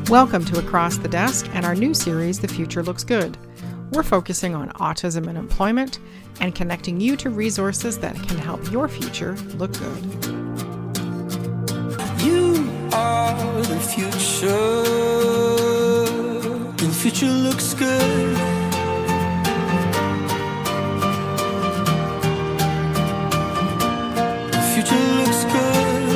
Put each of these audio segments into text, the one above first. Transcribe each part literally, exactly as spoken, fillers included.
Welcome to Across the Desk and our new series, The Future Looks Good. We're focusing on autism and employment and connecting you to resources that can help your future look good. You are the future. The future looks good. The future looks good.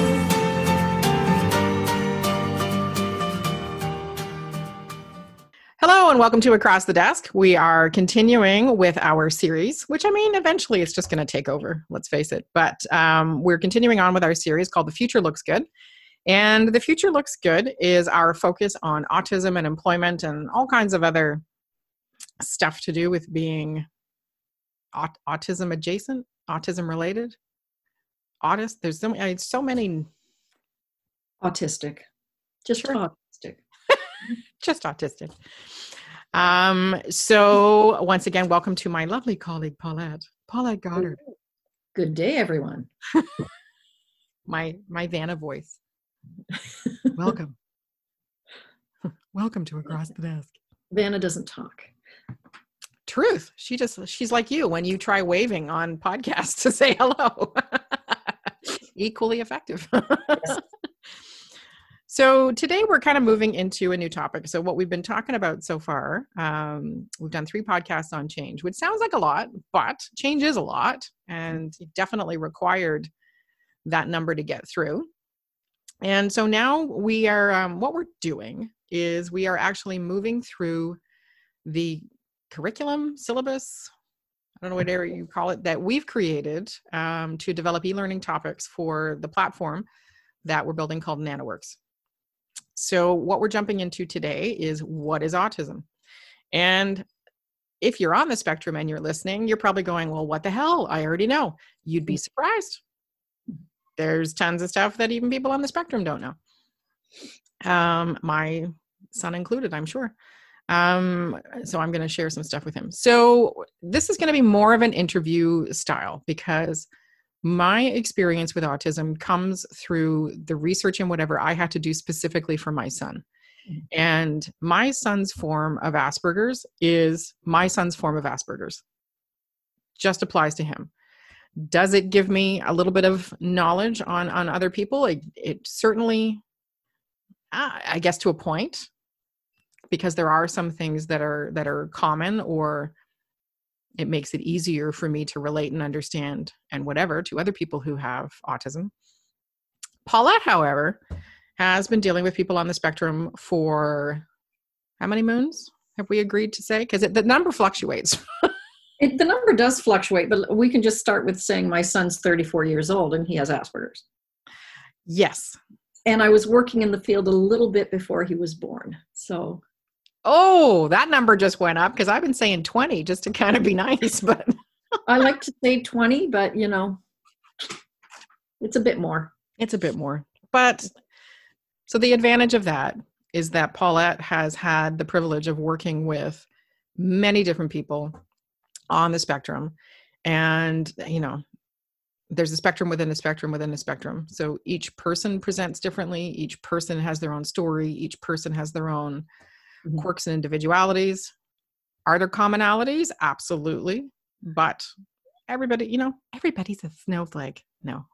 Hello and welcome to Across the Desk. We are continuing with our series, which I mean, eventually it's just going to take over, let's face it. But um, we're continuing on with our series called The Future Looks Good. And The Future Looks Good is our focus on autism and employment and all kinds of other stuff to do with being aut- autism adjacent, autism related, autist. There's so, I mean, so many. Autistic. Just Sure. autistic. Just autistic. Um, so once again, welcome to my lovely colleague, Paulette. Paulette Goddard. Good day, everyone. My, my Vanna voice. Welcome. Welcome to Across the Desk. Vanna doesn't talk. Truth. She just, she's like you when you try waving on podcasts to say hello. Equally effective. Yes. So today we're kind of moving into a new topic. So what we've been talking about so far, um, we've done three podcasts on change, which sounds like a lot, but change is a lot and it definitely required that number to get through. And so now we are, um, what we're doing is we are actually moving through the curriculum, syllabus, I don't know whatever you call it, that we've created um, to develop e-learning topics for the platform that we're building called NanoWorks. So what we're jumping into today is what is autism? And if you're on the spectrum and you're listening, you're probably going, well, what the hell? I already know. You'd be surprised. There's tons of stuff that even people on the spectrum don't know. Um, my son included, I'm sure. Um, so I'm going to share some stuff with him. So this is going to be more of an interview style because my experience with autism comes through the research and whatever I had to do specifically for my son. And my son's form of Asperger's is my son's form of Asperger's. Just applies to him. Does it give me a little bit of knowledge on, on other people? It, it certainly, uh, I guess to a point, because there are some things that are that are common, or it makes it easier for me to relate and understand and whatever to other people who have autism. Paulette, however, has been dealing with people on the spectrum for how many moons have we agreed to say? Because the number fluctuates. It, the number does fluctuate, but we can just start with saying my son's thirty-four years old and he has Asperger's. Yes. And I was working in the field a little bit before he was born. So. Oh, that number just went up because I've been saying twenty just to kind of be nice, but. I like to say twenty, but you know, it's a bit more. It's a bit more. But so the advantage of that is that Paulette has had the privilege of working with many different people on the spectrum. And, you know, there's a spectrum within a spectrum within a spectrum. So each person presents differently. Each person has their own story. Each person has their own mm-hmm. quirks and individualities. Are there commonalities? Absolutely. But everybody, you know, everybody's a snowflake. No.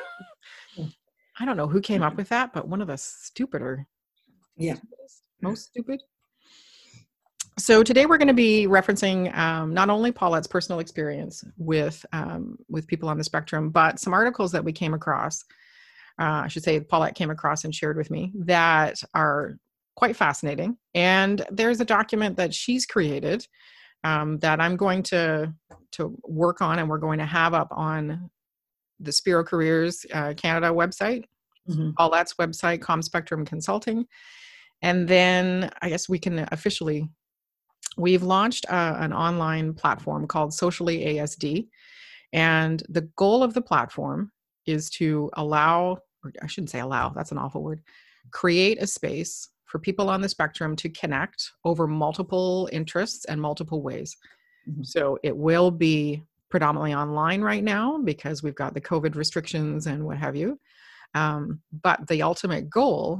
I don't know who came up with that, but one of the stupider. Yeah. Most stupid. So today we're going to be referencing um, not only Paulette's personal experience with um, with people on the spectrum, but some articles that we came across. Uh, I should say Paulette came across and shared with me that are quite fascinating. And there's a document that she's created um, that I'm going to to work on, and we're going to have up on the Spiro Careers uh, Canada website, mm-hmm. Paulette's website, ComSpectrum Consulting. And then I guess we can officially, we've launched uh, an online platform called Socially A S D. And the goal of the platform is to allow, or I shouldn't say allow, that's an awful word, create a space for people on the spectrum to connect over multiple interests and multiple ways. Mm-hmm. So it will be predominantly online right now because we've got the COVID restrictions and what have you. Um, but the ultimate goal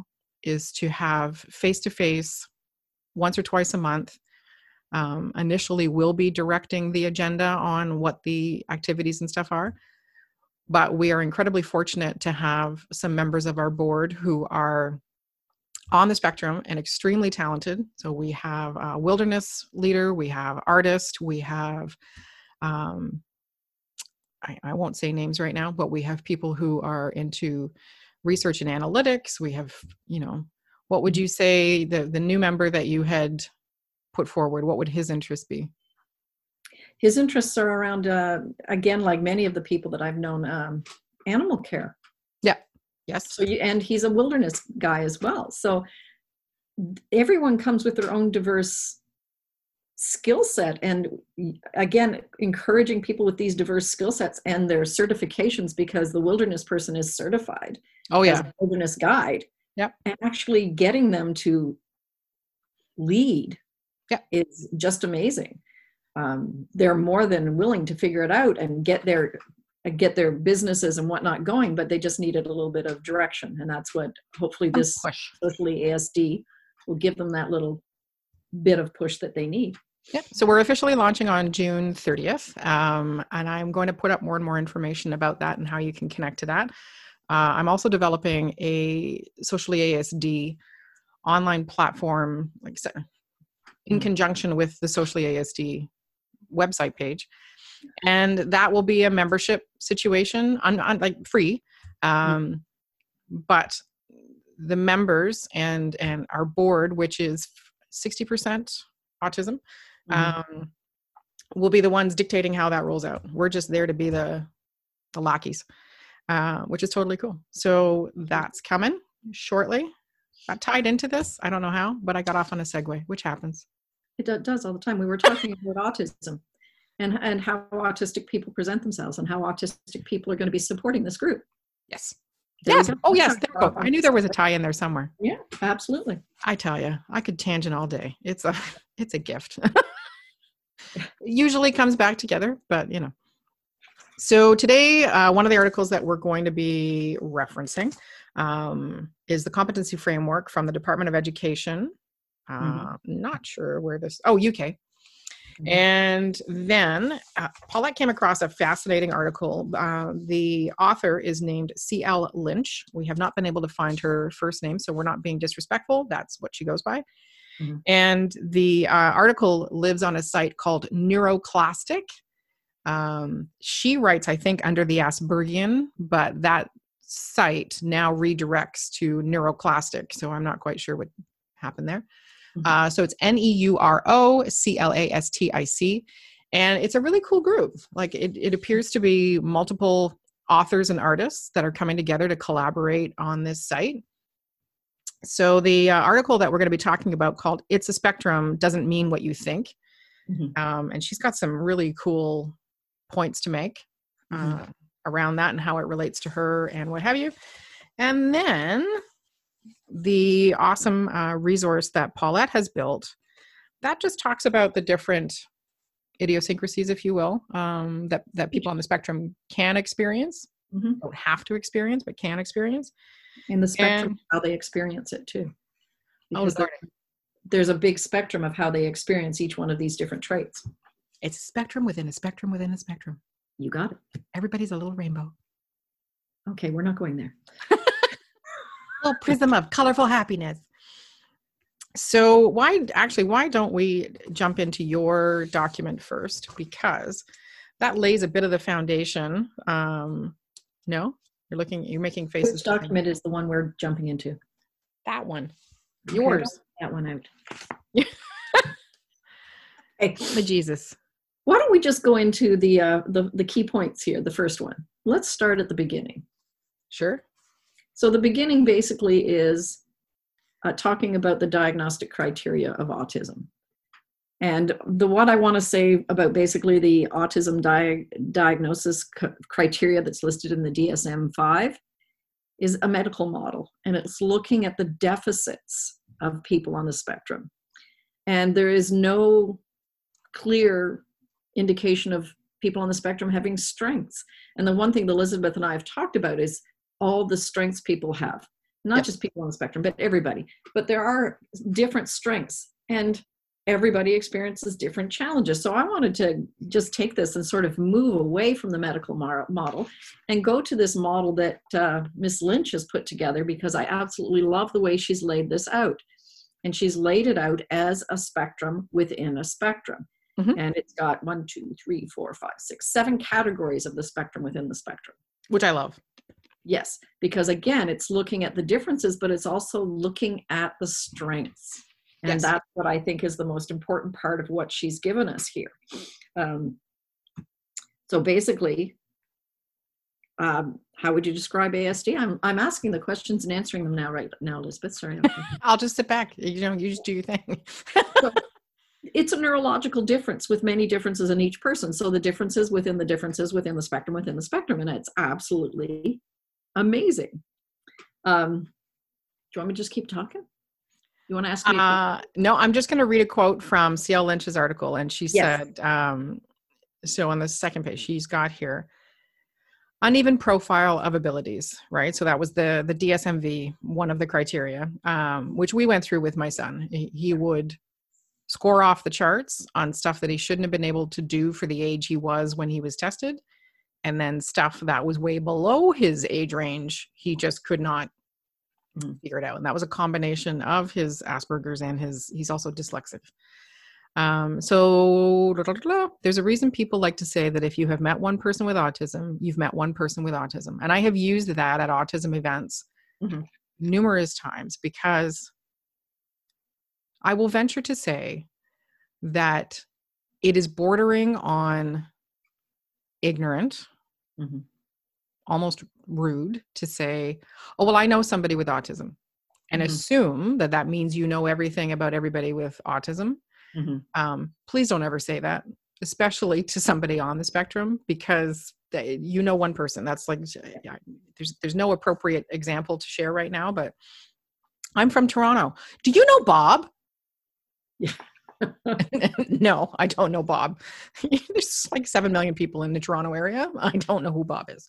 is to have face-to-face once or twice a month. Um, initially, we'll be directing the agenda on what the activities and stuff are. But we are incredibly fortunate to have some members of our board who are on the spectrum and extremely talented. So we have a wilderness leader, we have artist, we have, um, I, I won't say names right now, but we have people who are into research and analytics. We have, you know, what would you say the, the new member that you had put forward, what would his interest be? His interests are around, uh, again, like many of the people that I've known, um, animal care. Yeah. Yes. So you, and he's a wilderness guy as well. So everyone comes with their own diverse skill set. And again, encouraging people with these diverse skill sets and their certifications, because the wilderness person is certified. Oh, yeah. As a wilderness guide. Yep. And actually getting them to lead yep. is just amazing. Um, they're more than willing to figure it out and get their get their businesses and whatnot going, but they just needed a little bit of direction, and that's what hopefully this Socially A S D will give them, that little bit of push that they need. Yeah. So we're officially launching on June thirtieth, um, and I'm going to put up more and more information about that and how you can connect to that. Uh, I'm also developing a Socially A S D online platform, like in conjunction with the Socially A S D website page, and that will be a membership situation, on, on like free, um, but the members and and our board, which is sixty percent autism, mm-hmm. um, will be the ones dictating how that rolls out. We're just there to be the the lackeys, uh, which is totally cool. So that's coming shortly. Got tied into this. I don't know how, but I got off on a segue, which happens. It does all the time. We were talking about autism and, and how autistic people present themselves and how autistic people are going to be supporting this group. Yes. Yes. Oh, yes. There we go. I knew there was a tie in there somewhere. Yeah, absolutely. I tell you, I could tangent all day. It's a, it's a gift. It usually comes back together, but you know. So today, uh, one of the articles that we're going to be referencing um, is the competency framework from the Department of Education. Uh, mm-hmm. Not sure where this, oh, U K. Mm-hmm. And then uh, Paulette came across a fascinating article. Uh, the author is named C L Lynch. We have not been able to find her first name, so we're not being disrespectful. That's what she goes by. Mm-hmm. And the uh, article lives on a site called Neuroclastic. Um, she writes, I think, under the Aspergian, but that site now redirects to Neuroclastic, so I'm not quite sure what happened there. Uh, so it's N E U R O C L A S T I C. And it's a really cool group. Like it, it appears to be multiple authors and artists that are coming together to collaborate on this site. So the uh, article that we're going to be talking about, called It's a Spectrum, Doesn't Mean What You Think. Mm-hmm. Um, and she's got some really cool points to make uh, mm-hmm. around that and how it relates to her and what have you. And then the awesome uh, resource that Paulette has built, that just talks about the different idiosyncrasies, if you will, um, that, that people on the spectrum can experience, mm-hmm. don't have to experience, but can experience. And the spectrum, and, how they experience it too. Because oh, there, there's a big spectrum of how they experience each one of these different traits. It's a spectrum within a spectrum within a spectrum. You got it. Everybody's a little rainbow. Okay, we're not going there. Little prism of colorful happiness. So why, actually, why don't we jump into your document first? Because that lays a bit of the foundation. Um, no, you're looking, you're making faces. Which document is the one we're jumping into? That one. Okay, yours. That one out. Hey, Jesus. Why don't we just go into the, uh, the the key points here? The first one. Let's start at the beginning. Sure. So the beginning basically is uh, talking about the diagnostic criteria of autism. And the what I want to say about basically the autism di- diagnosis c- criteria that's listed in the D S M five is a medical model. And it's looking at the deficits of people on the spectrum. And there is no clear indication of people on the spectrum having strengths. And the one thing that Elizabeth and I have talked about is all the strengths people have. not Yep. just people on the spectrum, but everybody. But there are different strengths, and everybody experiences different challenges. So I wanted to just take this and sort of move away from the medical mar- model and go to this model that uh, Miss Lynch has put together, because I absolutely love the way she's laid this out. And she's laid it out as a spectrum within a spectrum. Mhm. And it's got one, two, three, four, five, six, seven categories of the spectrum within the spectrum. Which I love. Yes, because again, it's looking at the differences, but it's also looking at the strengths. And Yes. that's what I think is the most important part of what she's given us here. Um, so basically, um, how would you describe A S D? I'm, I'm asking the questions and answering them now, right now, Elizabeth. Sorry. I'll just sit back. You know, you just do your thing. So, it's a neurological difference with many differences in each person. So the differences within the differences within the spectrum within the spectrum. And it's absolutely amazing. Um, do you want me to just keep talking? You want to ask me? Uh, no, I'm just going to read a quote from C L Lynch's article. And she Yes. said, um, so on the second page, she's got here, uneven profile of abilities, right? So that was the, the D S M V, one of the criteria, um, which we went through with my son. He, he would score off the charts on stuff that he shouldn't have been able to do for the age he was when he was tested. And then stuff that was way below his age range, he just could not Mhm. figure it out. And that was a combination of his Asperger's and his, he's also dyslexic. Um, so da, da, da, da. There's a reason people like to say that if you have met one person with autism, you've met one person with autism. And I have used that at autism events Mhm. numerous times, because I will venture to say that it is bordering on ignorant, Mhm. almost rude to say, oh, well, I know somebody with autism, and Mhm. assume that that means you know everything about everybody with autism. Mhm. Um, please don't ever say that, especially to somebody on the spectrum, because they, you know one person. That's like, yeah, there's there's no appropriate example to share right now, but I'm from Toronto. Do you know Bob? Yeah. No, I don't know Bob. There's like seven million people in the Toronto area. I don't know who Bob is.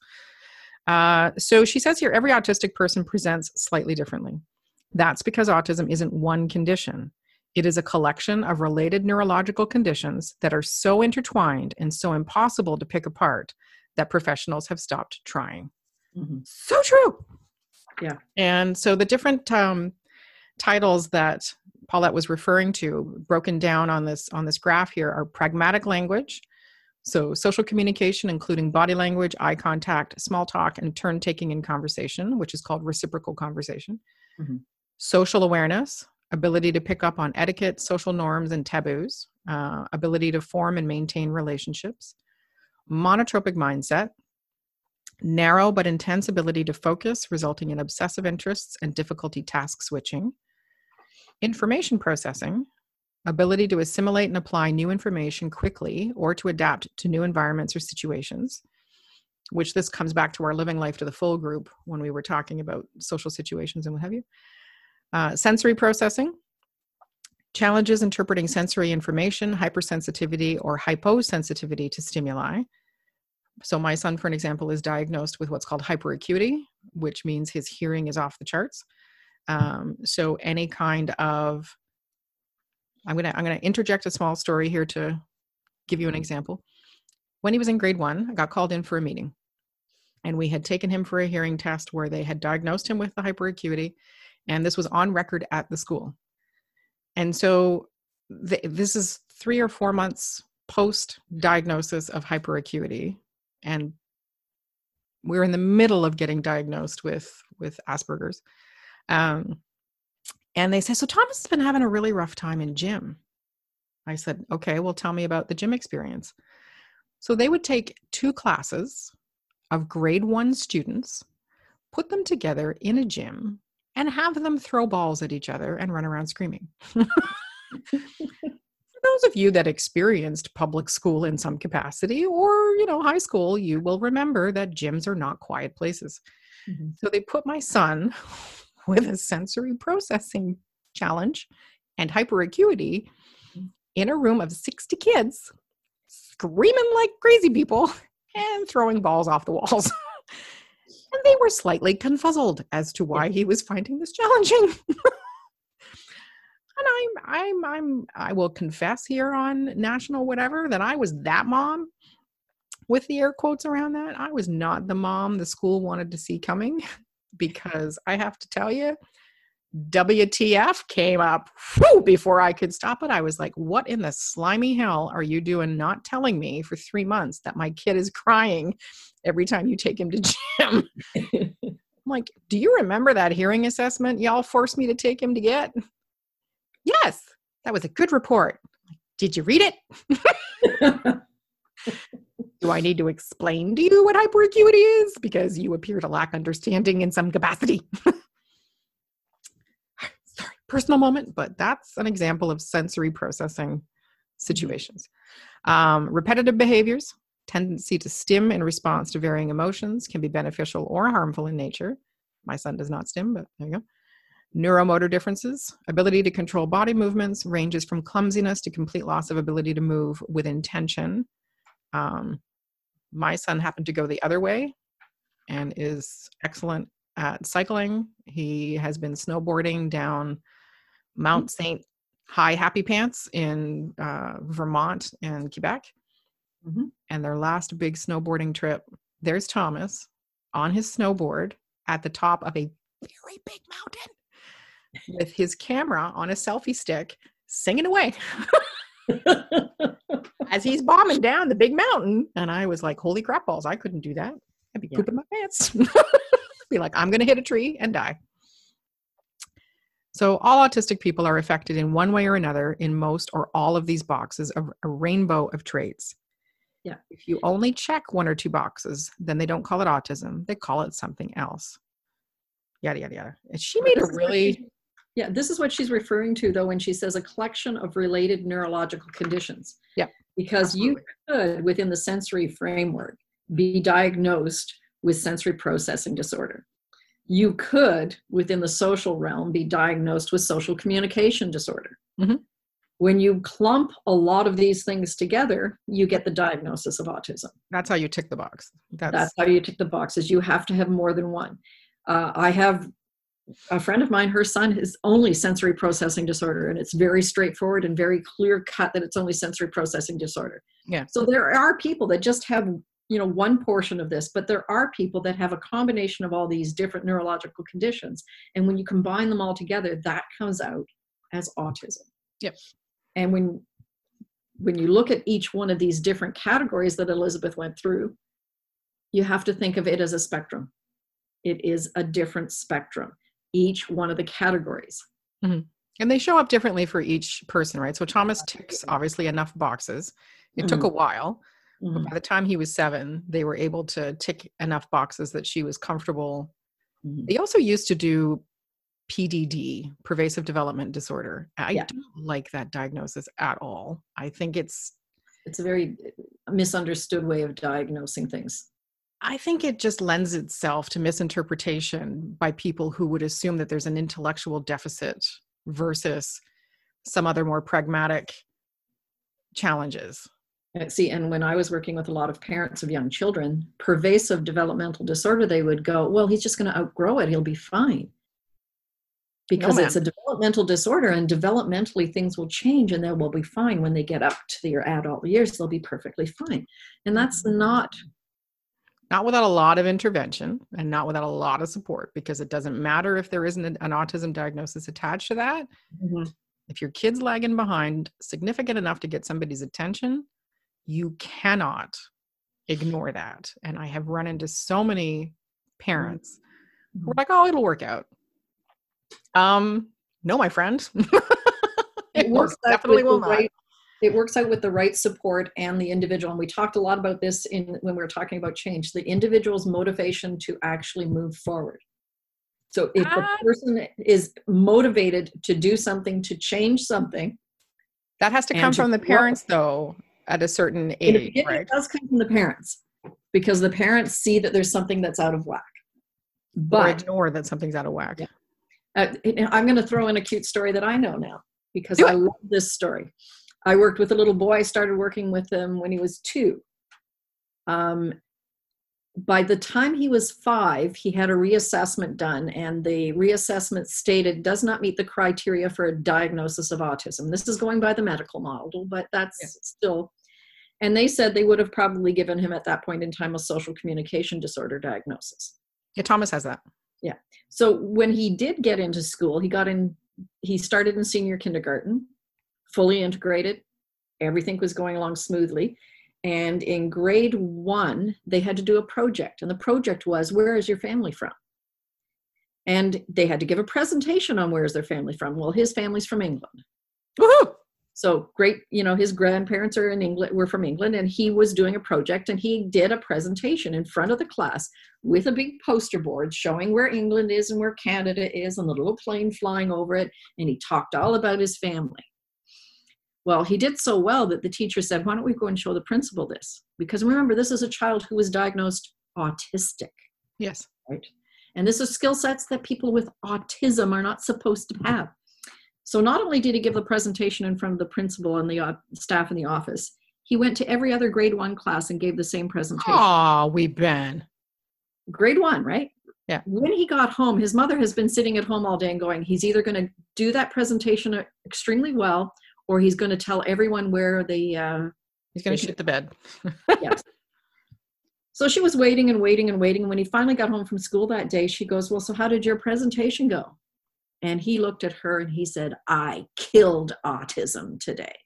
Uh, so she says here, every autistic person presents slightly differently. That's because autism isn't one condition. It is a collection of related neurological conditions that are so intertwined and so impossible to pick apart that professionals have stopped trying. Mhm. So true. Yeah. And so the different um, titles that Paulette was referring to, broken down on this on this graph here, are pragmatic language, so social communication, including body language, eye contact, small talk, and turn taking in conversation, which is called reciprocal conversation. Mhm. Social awareness, ability to pick up on etiquette, social norms, and taboos, uh, ability to form and maintain relationships. Monotropic mindset, narrow but intense ability to focus, resulting in obsessive interests and difficulty task switching. Information processing, ability to assimilate and apply new information quickly or to adapt to new environments or situations, which this comes back to our living life to the full group when we were talking about social situations and what have you. Uh, sensory processing, challenges interpreting sensory information, hypersensitivity or hyposensitivity to stimuli. So my son, for an example, is diagnosed with what's called hyperacuity, which means his hearing is off the charts. Um, so any kind of, I'm going to, I'm going to interject a small story here to give you an example. When he was in grade one, I got called in for a meeting, and we had taken him for a hearing test where they had diagnosed him with the hyperacuity, and this was on record at the school. And so th- this is three or four months post diagnosis of hyperacuity, and we're in the middle of getting diagnosed with, with Asperger's. Um, And they say, so Thomas has been having a really rough time in gym. I said, okay, well, tell me about the gym experience. So they would take two classes of grade one students, put them together in a gym, and have them throw balls at each other and run around screaming. For those of you that experienced public school in some capacity, or, you know, high school, you will remember that gyms are not quiet places. Mhm. So they put my son with a sensory processing challenge and hyperacuity in a room of sixty kids, screaming like crazy people and throwing balls off the walls. And they were slightly confuzzled as to why he was finding this challenging. And I'm, I'm, I'm, I will confess here on national whatever that I was that mom with the air quotes around that. I was not the mom the school wanted to see coming, because I have to tell you, W T F came up whew, before I could stop it. I was like, what in the slimy hell are you doing not telling me for three months that my kid is crying every time you take him to gym? I'm like, do you remember that hearing assessment y'all forced me to take him to get? Yes, that was a good report. Did you read it? Do I need to explain to you what hyperacuity is? Because you appear to lack understanding in some capacity. Sorry, personal moment, but that's an example of sensory processing situations. Um, repetitive behaviors, tendency to stim in response to varying emotions, can be beneficial or harmful in nature. My son does not stim, but there you go. Neuromotor differences, ability to control body movements ranges from clumsiness to complete loss of ability to move with intention. Um, my son happened to go the other way and is excellent at cycling. He has been snowboarding down Mount Saint High Happy Pants in uh, Vermont and Quebec. Mm-hmm. And their last big snowboarding trip, there's Thomas on his snowboard at the top of a very big mountain with his camera on a selfie stick, singing away as he's bombing down the big mountain. And I was like, holy crap balls, I couldn't do that. I'd be yeah. pooping my pants. Be like, I'm going to hit a tree and die. So all autistic people are affected in one way or another in most or all of these boxes of a rainbow of traits. Yeah. If you only check one or two boxes, then they don't call it autism. They call it something else. Yada, yada, yada. And she made a really... Yeah, this is what she's referring to, though, when she says a collection of related neurological conditions. Yeah. Because Absolutely. You could, within the sensory framework, be diagnosed with sensory processing disorder. You could, within the social realm, be diagnosed with social communication disorder. Mm-hmm. When you clump a lot of these things together, you get the diagnosis of autism. That's how you tick the box. That's, That's how you tick the boxes. You have to have more than one. Uh, I have a friend of mine, her son is only sensory processing disorder, and it's very straightforward and very clear cut that it's only sensory processing disorder. Yeah. So there are people that just have, you know, one portion of this, but there are people that have a combination of all these different neurological conditions. And when you combine them all together, that comes out as autism. Yep. And when, when you look at each one of these different categories that Elizabeth went through, you have to think of it as a spectrum. It is a different spectrum, each one of the categories. Mm-hmm. And they show up differently for each person, right? So Thomas ticks obviously enough boxes. It mm-hmm. took a while, mm-hmm. but by the time he was seven, they were able to tick enough boxes that she was comfortable. Mm-hmm. They also used to do P D D, pervasive development disorder. I yeah. don't like that diagnosis at all. I think it's... It's a very misunderstood way of diagnosing things. I think it just lends itself to misinterpretation by people who would assume that there's an intellectual deficit versus some other more pragmatic challenges. See, and when I was working with a lot of parents of young children, pervasive developmental disorder, they would go, well, he's just going to outgrow it. He'll be fine. Because no, it's a developmental disorder, and developmentally things will change and they will be fine. When they get up to their adult years, they'll be perfectly fine. And that's not... Not without a lot of intervention and not without a lot of support, because it doesn't matter if there isn't an, an autism diagnosis attached to that. Mm-hmm. If your kid's lagging behind significant enough to get somebody's attention, you cannot ignore that. And I have run into so many parents mm-hmm. who are like, oh, it'll work out. Um, no, my friend. it, it works definitely will not. Right. It works out with the right support and the individual. And we talked a lot about this in when we were talking about change, the individual's motivation to actually move forward. So if ah. the person is motivated to do something, to change something. That has to come from the parents though, at a certain age, it, right? It does come from the parents, because the parents see that there's something that's out of whack. But or ignore that something's out of whack. Yeah. Uh, I'm going to throw in a cute story that I know now, because I love this story. I worked with a little boy. I started working with him when he was two. Um, by the time he was five, he had a reassessment done, and the reassessment stated does not meet the criteria for a diagnosis of autism. This is going by the medical model, but that's yeah. still, and they said they would have probably given him at that point in time a social communication disorder diagnosis. Yeah, Thomas has that. Yeah. So when he did get into school, he got in, he started in senior kindergarten, fully integrated. Everything was going along smoothly. And in grade one, they had to do a project. And the project was, where is your family from? And they had to give a presentation on where is their family from. Well, his family's from England. Woohoo! So great, you know, his grandparents are in England, were from England, and he was doing a project, and he did a presentation in front of the class with a big poster board showing where England is and where Canada is and the little plane flying over it. And he talked all about his family. Well, he did so well that the teacher said, why don't we go and show the principal this? Because remember, this is a child who was diagnosed autistic. Yes. Right. And this is skill sets that people with autism are not supposed to have. So not only did he give the presentation in front of the principal and the uh, staff in the office, he went to every other grade one class and gave the same presentation. Oh, we've been. Grade one, right? Yeah. When he got home, his mother has been sitting at home all day and going, he's either going to do that presentation extremely well, or he's going to tell everyone where the... Uh, he's going to shit the bed. Yes. So she was waiting and waiting and waiting. And when he finally got home from school that day, she goes, well, so how did your presentation go? And he looked at her and he said, I killed autism today.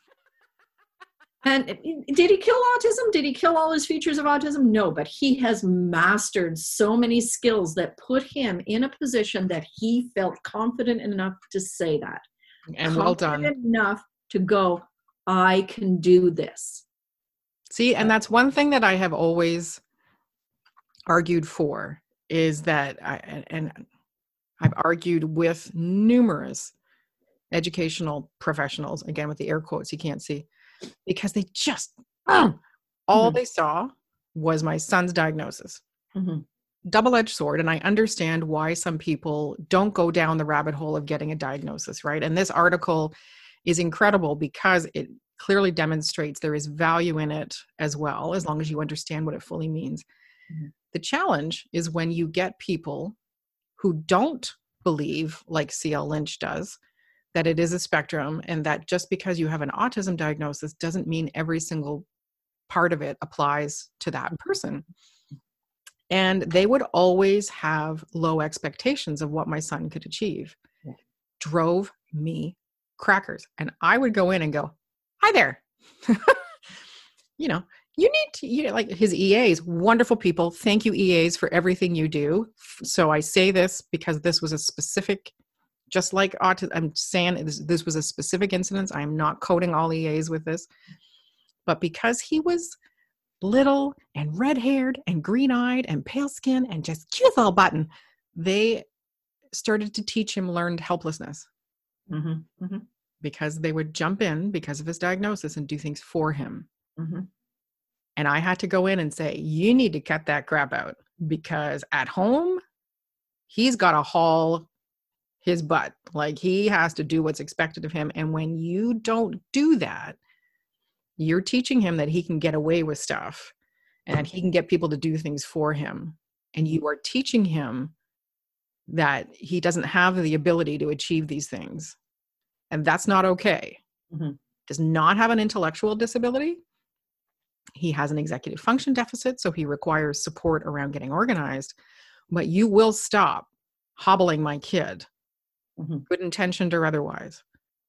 And did he kill autism? Did he kill all his features of autism? No, but he has mastered so many skills that put him in a position that he felt confident enough to say that. And well done. Enough to go, I can do this. See, and that's one thing that I have always argued for is that, I, and I've argued with numerous educational professionals, again with the air quotes you can't see, because they just, mm, all mm-hmm. they saw was my son's diagnosis. Mm-hmm. Double-edged sword, and I understand why some people don't go down the rabbit hole of getting a diagnosis, right? And this article is incredible because it clearly demonstrates there is value in it as well, as long as you understand what it fully means. Mm-hmm. The challenge is when you get people who don't believe, like C L Lynch does, that it is a spectrum, and that just because you have an autism diagnosis doesn't mean every single part of it applies to that person. And they would always have low expectations of what my son could achieve. Yeah. Drove me crackers. And I would go in and go, hi there. you know, you need to, you know, like his E As, wonderful people. Thank you, E As, for everything you do. So I say this because this was a specific, just like autism, I'm saying this, this was a specific incident. I'm not coding all E As with this. But because he was little and red-haired and green-eyed and pale skin and just cute little button, they started to teach him learned helplessness. Mm-hmm. Mm-hmm. Because they would jump in because of his diagnosis and do things for him. Mm-hmm. And I had to go in and say, you need to cut that crap out, because at home, he's got to haul his butt. Like, he has to do what's expected of him. And when you don't do that, you're teaching him that he can get away with stuff and he can get people to do things for him. And you are teaching him that he doesn't have the ability to achieve these things. And that's not okay. Mm-hmm. Does not have an intellectual disability. He has an executive function deficit, so he requires support around getting organized. But you will stop hobbling my kid, mm-hmm. good intentioned or otherwise.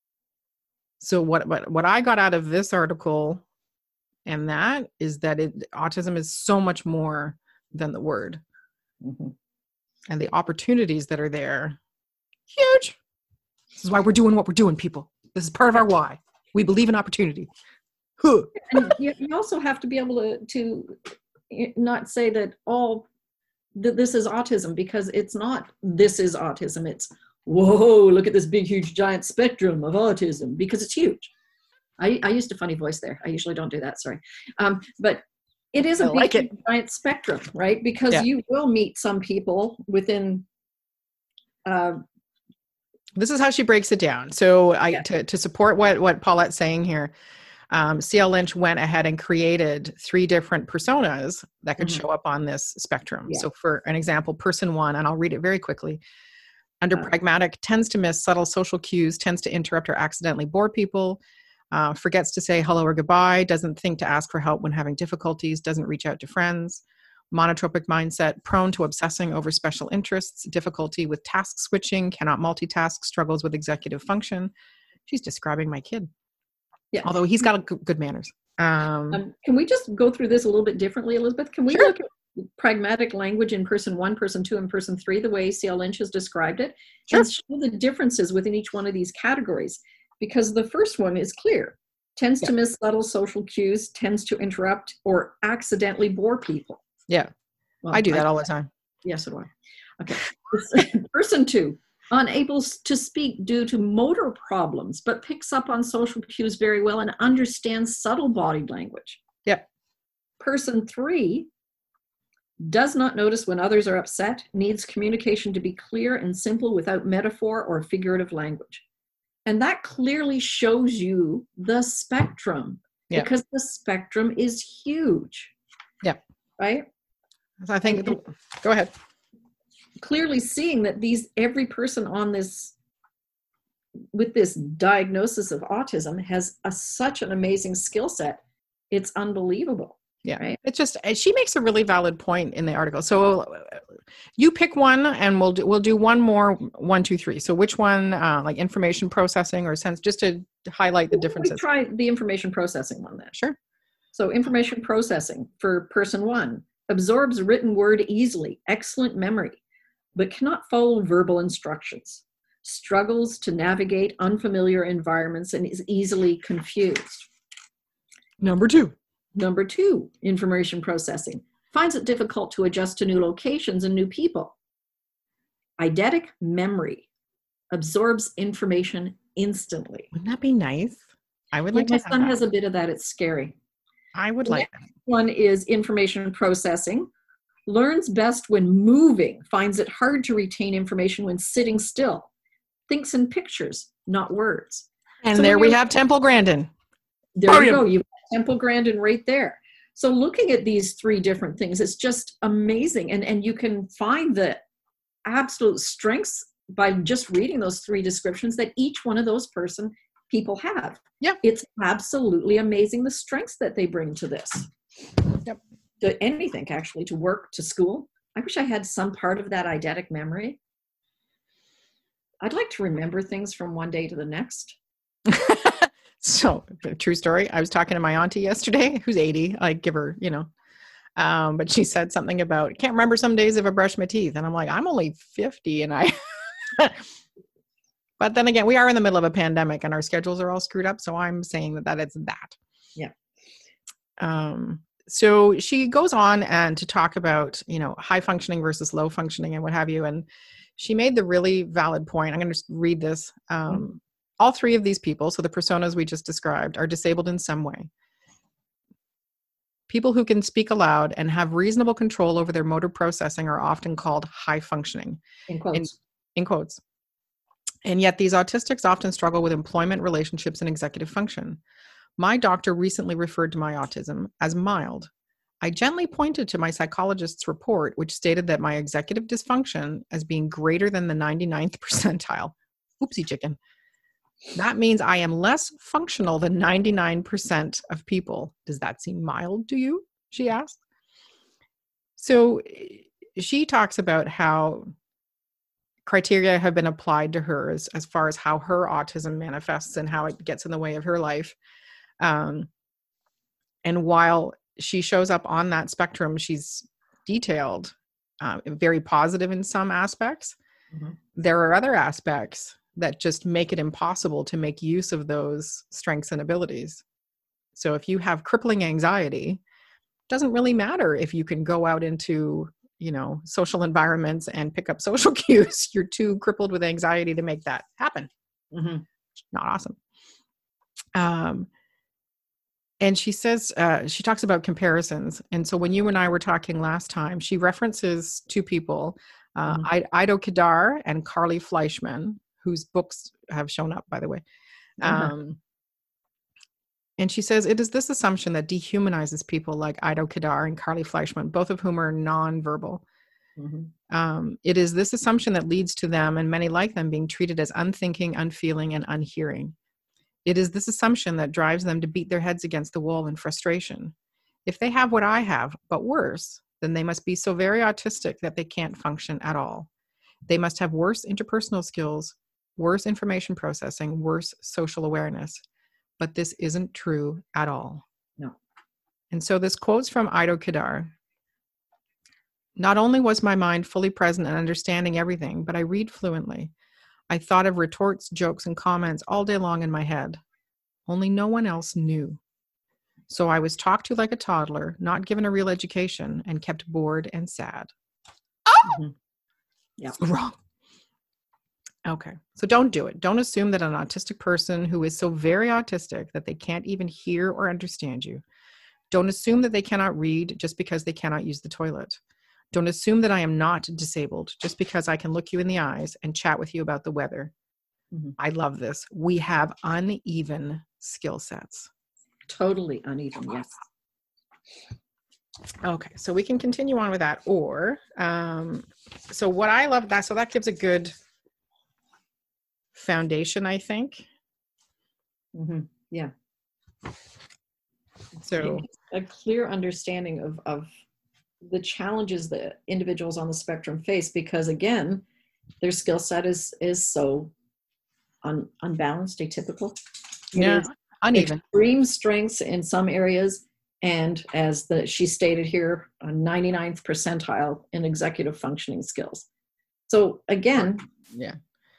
So what, what what I got out of this article and that is that it, autism is so much more than the word. Mm-hmm. And the opportunities that are there, huge. This is why we're doing what we're doing, people. This is part of our why. We believe in opportunity. Huh. And you, you also have to be able to, to not say that all that this is autism, because it's not this is autism. It's, whoa, look at this big, huge, giant spectrum of autism, because it's huge. I, I used a funny voice there. I usually don't do that, sorry. Um, but it is a I big, like huge, giant spectrum, right? Because yeah. you will meet some people within... Uh, this is how she breaks it down. So I yeah. to, to support what, what Paulette's saying here, um, C L Lynch went ahead and created three different personas that could Mhm. show up on this spectrum. Yeah. So for an example, person one, and I'll read it very quickly. Under Uh, pragmatic, tends to miss subtle social cues, tends to interrupt or accidentally bore people, uh, forgets to say hello or goodbye, doesn't think to ask for help when having difficulties, doesn't reach out to friends. Monotropic mindset, prone to obsessing over special interests, difficulty with task switching, cannot multitask, struggles with executive function. She's describing my kid, yeah. although he's got g- good manners. Um, Um, can we just go through this a little bit differently, Elizabeth? Can we Sure. look at pragmatic language in person one, person two, and person three, the way C L Lynch has described it, Sure. and show the differences within each one of these categories? Because the first one is clear. Tends Yeah. to miss subtle social cues, tends to interrupt or accidentally bore people. yeah, Well, I do that all the time. Yes, so do I. Okay. Person two, unable s- to speak due to motor problems, but picks up on social cues very well and understands subtle body language. Yep. Person three, does not notice when others are upset, needs communication to be clear and simple without metaphor or figurative language. And that clearly shows you the spectrum, Yeah. because the spectrum is huge. Yeah. Right? So I think, And- the, go ahead. Clearly seeing that these every person on this with this diagnosis of autism has a, such an amazing skill set. It's unbelievable. Yeah, Right. it's just uh, she makes a really valid point in the article. So uh, you pick one, and we'll do, we'll do one more, one, two, three. So which one, uh, like information processing or sense, just to highlight the We differences. try the information processing one then. Sure. So information processing for person one, absorbs written word easily, excellent memory, but cannot follow verbal instructions, struggles to navigate unfamiliar environments and is easily confused. Number two. Number two, information processing, finds it difficult to adjust to new locations and new people. Eidetic memory, absorbs information instantly. Wouldn't that be nice? I would Yeah, like my to have son that. has a bit of that. It's scary. I would the like that. One is information processing, learns best when moving, finds it hard to retain information when sitting still, thinks in pictures, not words. And So there when we you're- have Temple Grandin. There you Brilliant. go. You've got Temple Grandin right there. So looking at these three different things, it's just amazing. And, and you can find the absolute strengths by just reading those three descriptions that each one of those person people have. Yeah. It's absolutely amazing the strengths that they bring to this. Yep. To anything, actually, to work, to school. I wish I had some part of that eidetic memory. I'd like to remember things from one day to the next. So, true story. I was talking to my auntie yesterday, who's eighty. I give her, you know, um, but she said something about, can't remember some days if I brush my teeth. And I'm like, I'm only fifty. And I, but then again, we are in the middle of a pandemic and our schedules are all screwed up. So I'm saying that that it's that. Yeah. Um, so she goes on and to talk about, you know, high functioning versus low functioning and what have you. And she made the really valid point. I'm going to just read this. Um, Mm-hmm. All three of these people, so the personas we just described, are disabled in some way. People who can speak aloud and have reasonable control over their motor processing are often called high functioning, In quotes. in, in quotes. And yet these autistics often struggle with employment, relationships, and executive function. My doctor recently referred to my autism as mild. I gently pointed to my psychologist's report, which stated that my executive dysfunction as being greater than the ninety-ninth percentile. Oopsie chicken. That means I am less functional than ninety-nine percent of people. Does that seem mild to you? She asked. So she talks about how criteria have been applied to her as, as far as how her autism manifests and how it gets in the way of her life. Um, and while she shows up on that spectrum, she's detailed, uh, very positive in some aspects. Mm-hmm. There are other aspects that just make it impossible to make use of those strengths and abilities. So if you have crippling anxiety, it doesn't really matter if you can go out into, you know, social environments and pick up social cues. You're too crippled with anxiety to make that happen. Mm-hmm. Not awesome. Um, and she says, uh, she talks about comparisons. And so when you and I were talking last time, she references two people, uh, Mhm. I- Ido Kadar and Carly Fleischman, whose books have shown up, by the way. Uh-huh. Um, And she says, it is this assumption that dehumanizes people like Ido Kadar and Carly Fleischman, both of whom are nonverbal. Mm-hmm. Um, it is this assumption that leads to them and many like them being treated as unthinking, unfeeling, and unhearing. It is this assumption that drives them to beat their heads against the wall in frustration. If they have what I have, but worse, then they must be so very autistic that they can't function at all. They must have worse interpersonal skills, worse information processing, worse social awareness. But this isn't true at all. No. And so this quote's from Ido Kadar. Not only was my mind fully present and understanding everything, but I read fluently. I thought of retorts, jokes, and comments all day long in my head. Only no one else knew. So I was talked to like a toddler, not given a real education, and kept bored and sad. Oh! Mm-hmm. Yeah. Wrong. Okay. So don't do it. Don't assume that an autistic person who is so very autistic that they can't even hear or understand you. Don't assume that they cannot read just because they cannot use the toilet. Don't assume that I am not disabled just because I can look you in the eyes and chat with you about the weather. Mm-hmm. I love this. We have uneven skill sets. Totally uneven, yes. Okay, so we can continue on with that. Or, um, so what I love that, so that gives a good foundation, I think. Mm-hmm. Yeah. So a clear understanding of, of the challenges that individuals on the spectrum face, because again, their skill set is is so un, unbalanced, atypical. Yeah, uneven. Extreme strengths in some areas, and as the she stated here, a ninety-ninth percentile in executive functioning skills. So again, yeah.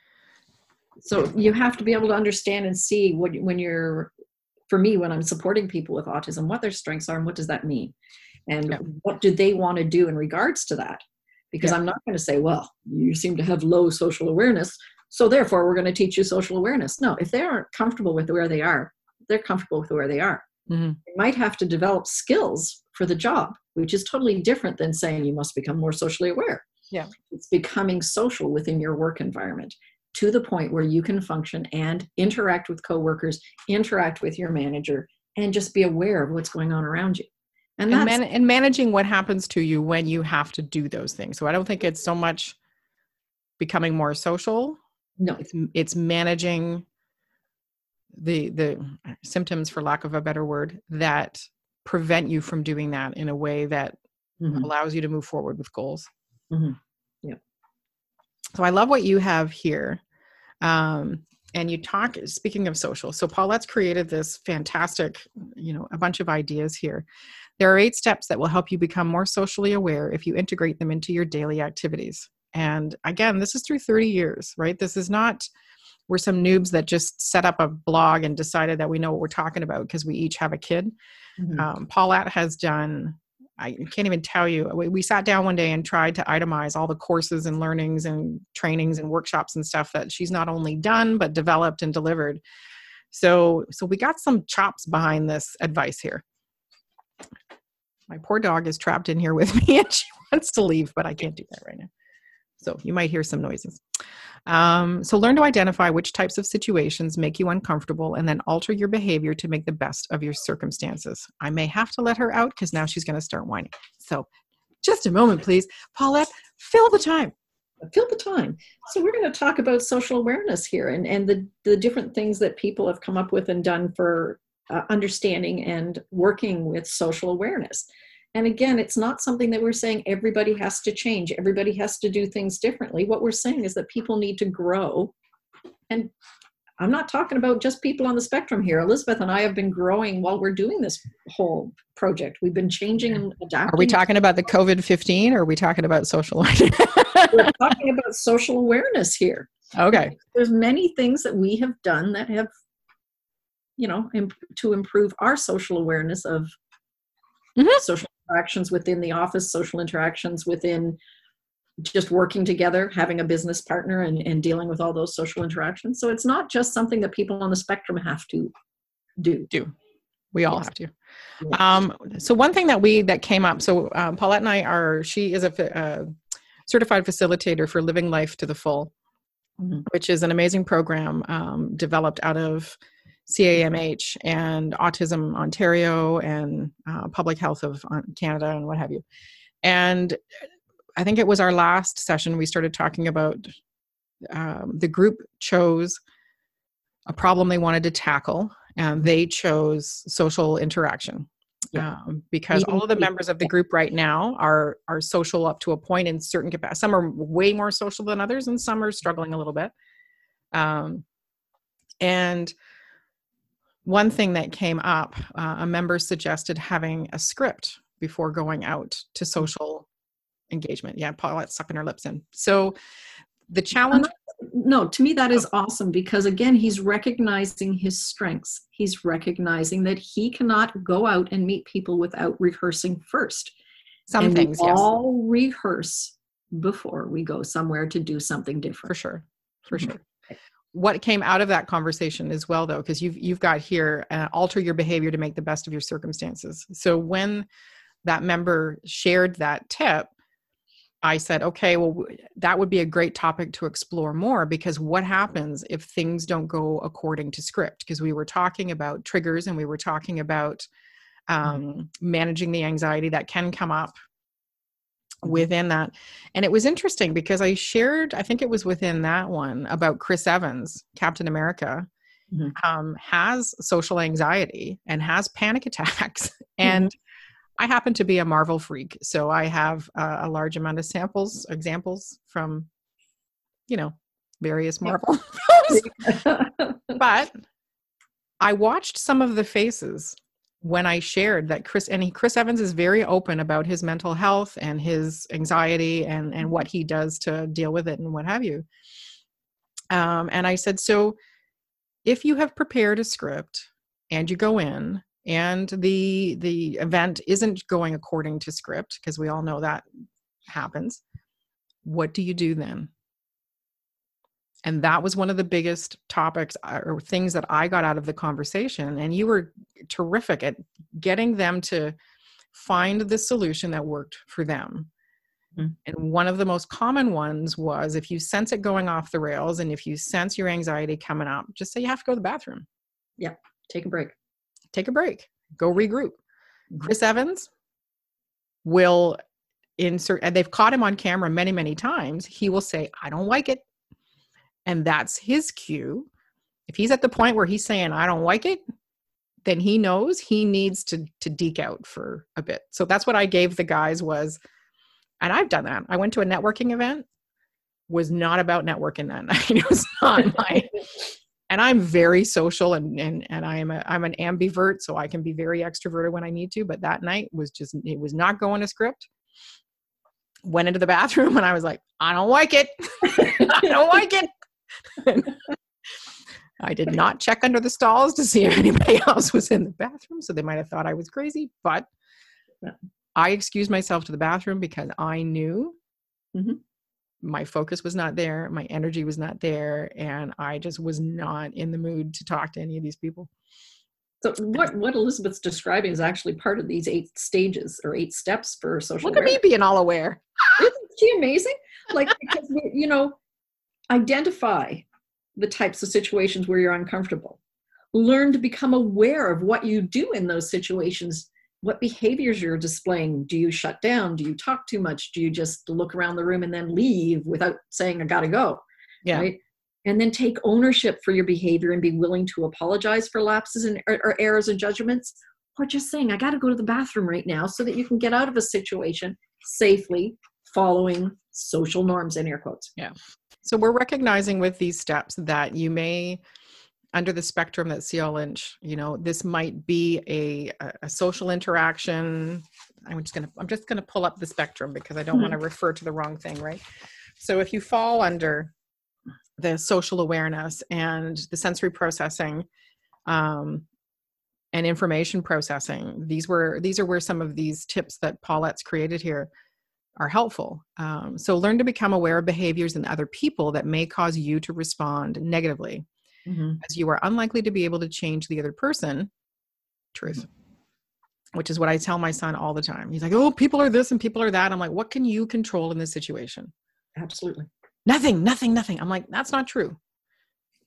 So you have to be able to understand and see what, when you're, for me, when I'm supporting people with autism, what their strengths are and what does that mean? And yeah. what do they want to do in regards to that? Because yeah. I'm not going to say, well, you seem to have low social awareness, so therefore we're going to teach you social awareness. No, if they aren't comfortable with where they are, they're comfortable with where they are. Mm-hmm. They might have to develop skills for the job, which is totally different than saying you must become more socially aware. Yeah, it's becoming social within your work environment, to the point where you can function and interact with coworkers, interact with your manager, and just be aware of what's going on around you. And, and, that's, man- and managing what happens to you when you have to do those things. So I don't think it's so much becoming more social. No, it's it's managing the the symptoms, for lack of a better word, that prevent you from doing that in a way that mm-hmm. allows you to move forward with goals. Mm-hmm. Yeah. So I love what you have here. Um, and you talk, speaking of social, so Paulette's created this fantastic, you know, a bunch of ideas here. There are eight steps that will help you become more socially aware if you integrate them into your daily activities. And again, this is through thirty years, right? This is not, we're some noobs that just set up a blog and decided that we know what we're talking about because we each have a kid. Mm-hmm. Um, Paulette has done, I can't even tell you, we, we sat down one day and tried to itemize all the courses and learnings and trainings and workshops and stuff that she's not only done, but developed and delivered. So, so we got some chops behind this advice here. My poor dog is trapped in here with me and she wants to leave, but I can't do that right now. So you might hear some noises. Um, so learn to identify which types of situations make you uncomfortable and then alter your behavior to make the best of your circumstances. I may have to let her out because now she's going to start whining. So just a moment, please. Paulette, fill the time. Fill the time. So we're going to talk about social awareness here and, and the, the different things that people have come up with and done for uh, understanding and working with social awareness. And again, it's not something that we're saying everybody has to change. Everybody has to do things differently. What we're saying is that people need to grow. And I'm not talking about just people on the spectrum here. Elizabeth and I have been growing while we're doing this whole project. We've been changing and adapting. Are we talking about the COVID fifteen or are we talking about social awareness? We're talking about social awareness here. Okay. There's many things that we have done that have, you know, imp- to improve our social awareness of mm-hmm. social interactions within the office, social interactions within just working together, having a business partner and, and dealing with all those social interactions. So it's not just something that people on the spectrum have to do. Do. We all yes. have to. Yeah. Um, so one thing that we, that came up, so um, Paulette and I are, she is a uh, certified facilitator for Living Life to the Full, mm-hmm. which is an amazing program um, developed out of C A M H and Autism Ontario and uh, Public Health of Canada and what have you. And I think it was our last session, we started talking about um, the group chose a problem they wanted to tackle, and they chose social interaction. Yeah. Um, because all of the members of the group right now are are social up to a point in certain capacity. Some are way more social than others, and some are struggling a little bit. Um, and one thing that came up, uh, a member suggested having a script before going out to social engagement. Yeah, Paulette's sucking her lips in. So the challenge... No, to me that is awesome, because again, he's recognizing his strengths. He's recognizing that he cannot go out and meet people without rehearsing first. Some and things, we yes. all rehearse before we go somewhere to do something different. For sure, for sure. What came out of that conversation as well, though, because you've you've got here, uh, alter your behavior to make the best of your circumstances. So when that member shared that tip, I said, okay, well, that would be a great topic to explore more, because what happens if things don't go according to script? Because we were talking about triggers, and we were talking about um, managing the anxiety that can come up within that. And it was interesting because I shared, I think it was within that one, about Chris Evans, Captain America, mm-hmm. um, has social anxiety and has panic attacks. And mm-hmm. I happen to be a Marvel freak, so I have uh, a large amount of samples, examples from, you know, various Marvel films. But I watched some of the faces when I shared that Chris, and he, Chris Evans is very open about his mental health and his anxiety and, and what he does to deal with it and what have you. Um, and I said, so if you have prepared a script and you go in, and the the event isn't going according to script, because we all know that happens, what do you do then? And that was one of the biggest topics or things that I got out of the conversation. And you were terrific at getting them to find the solution that worked for them. Mm-hmm. And one of the most common ones was, if you sense it going off the rails and if you sense your anxiety coming up, just say you have to go to the bathroom. Yeah, take a break. Take a break, go regroup. Chris Evans will insert, and they've caught him on camera many, many times. He will say, I don't like it. And that's his cue. If he's at the point where he's saying, I don't like it, then he knows he needs to, to deke out for a bit. So that's what I gave the guys was, and I've done that. I went to a networking event, was not about networking that night. It was not my... And I'm very social, and and and I'm a I'm an ambivert, so I can be very extroverted when I need to. But that night was just, it was not going to script. Went into the bathroom and I was like, I don't like it. I don't like it. I did not check under the stalls to see if anybody else was in the bathroom, so they might have thought I was crazy. But I excused myself to the bathroom because I knew. Mm-hmm. My focus was not there. My energy was not there. And I just was not in the mood to talk to any of these people. So what, what Elizabeth's describing is actually part of these eight stages or eight steps for social Look awareness. At me being all aware. Isn't she amazing? Like, because, you know, identify the types of situations where you're uncomfortable. Learn to become aware of what you do in those situations. What behaviors you're displaying. Do you shut down? Do you talk too much? Do you just look around the room and then leave without saying, I gotta go? Yeah. Right? And then take ownership for your behavior and be willing to apologize for lapses and or, or errors and judgments, or just saying, I gotta go to the bathroom right now, so that you can get out of a situation safely, following social norms in air quotes. Yeah. So we're recognizing with these steps that you may, under the spectrum that C L Lynch, you know, this might be a, a social interaction. I'm just going to, I'm just going to pull up the spectrum because I don't mm-hmm. want to refer to the wrong thing, right? So if you fall under the social awareness and the sensory processing um, and information processing, these were, these are where some of these tips that Paulette's created here are helpful. Um, so learn to become aware of behaviors in other people that may cause you to respond negatively. Mm-hmm. As you are unlikely to be able to change the other person. Truth. Which is what I tell my son all the time. He's like, oh, people are this and people are that. I'm like, what can you control in this situation? Absolutely. Nothing, nothing, nothing. I'm like, that's not true.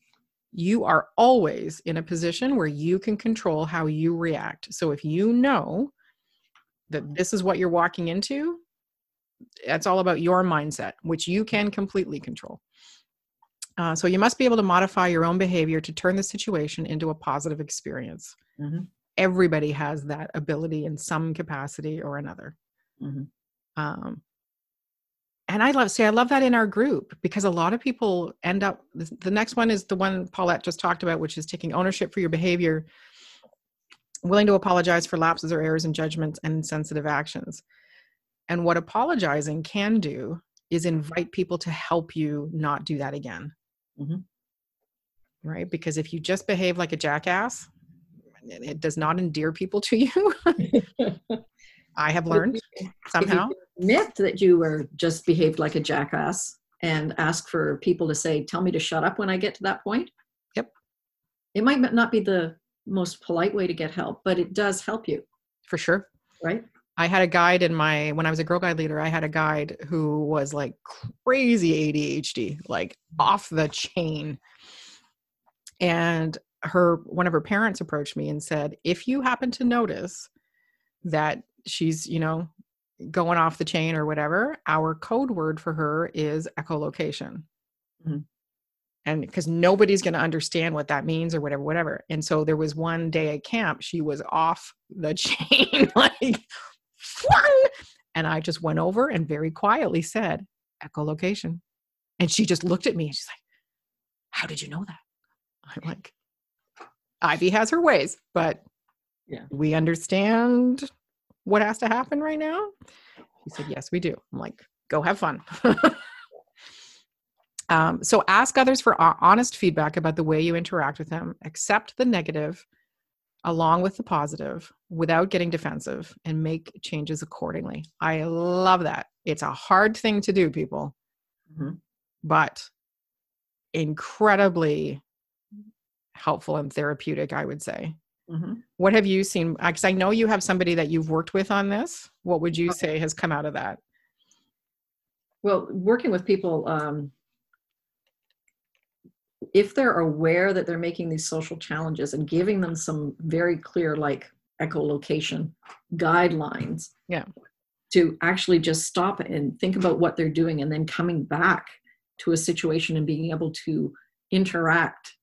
you are always in a position where you can control how you react. So if you know that this is what you're walking into, that's all about your mindset, which you can completely control. Uh, so you must be able to modify your own behavior to turn the situation into a positive experience. Mm-hmm. Everybody has that ability in some capacity or another. Mm-hmm. Um, and I love, say, I love that in our group, because a lot of people end up, the next one is the one Paulette just talked about, which is taking ownership for your behavior, willing to apologize for lapses or errors in judgments and insensitive actions. And what apologizing can do is invite people to help you not do that again. Mm-hmm. Right? Because if you just behave like a jackass, it does not endear people to you. I have learned somehow. If you admit that you were just behaved like a jackass and ask for people to say, tell me to shut up when I get to that point. Yep. It might not be the most polite way to get help, but it does help you. For sure. Right? I had a guide in my, when I was a Girl Guide leader, I had a guide who was like crazy A D H D, like off the chain. And her, one of her parents approached me and said, if you happen to notice that she's, you know, going off the chain or whatever, our code word for her is echolocation. Mm-hmm. And because nobody's going to understand what that means or whatever, whatever. And so there was one day at camp, she was off the chain, like, and I just went over and very quietly said, echolocation. And she just looked at me and she's like, how did you know that? I'm like, Ivy has her ways, but yeah, we understand what has to happen right now. She said, yes, we do. I'm like, go have fun. um, so ask others for honest feedback about the way you interact with them. Accept the negative along with the positive without getting defensive, and make changes accordingly. I love that. It's a hard thing to do, people, mm-hmm. but incredibly helpful and therapeutic, I would say. Mm-hmm. What have you seen? Because I know you have somebody that you've worked with on this. What would you okay. say has come out of that? Well, working with people, um, if they're aware that they're making these social challenges and giving them some very clear, like echolocation guidelines, yeah, to actually just stop and think about what they're doing, and then coming back to a situation and being able to interact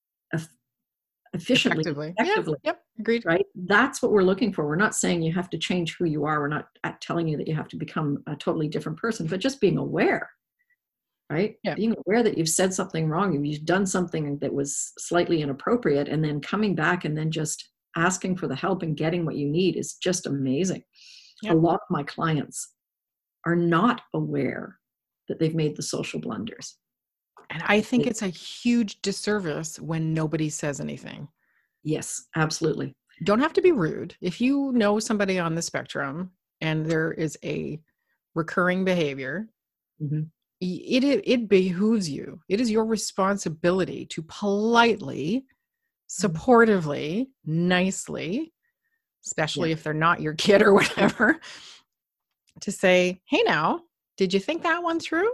efficiently, effectively. effectively. Yeah, yep, agreed. Right? That's what we're looking for. We're not saying you have to change who you are. We're not telling you that you have to become a totally different person, but just being aware, right? Yeah. Being aware that you've said something wrong, you've done something that was slightly inappropriate, and then coming back and then just asking for the help and getting what you need is just amazing. Yep. A lot of my clients are not aware that they've made the social blunders. And I think it's a huge disservice when nobody says anything. Yes, absolutely. Don't have to be rude. If you know somebody on the spectrum and there is a recurring behavior, mm-hmm. it, it, it behooves you. It is your responsibility to politely, supportively, mm-hmm. nicely, especially yeah. if they're not your kid or whatever, to say, hey now, did you think that one through?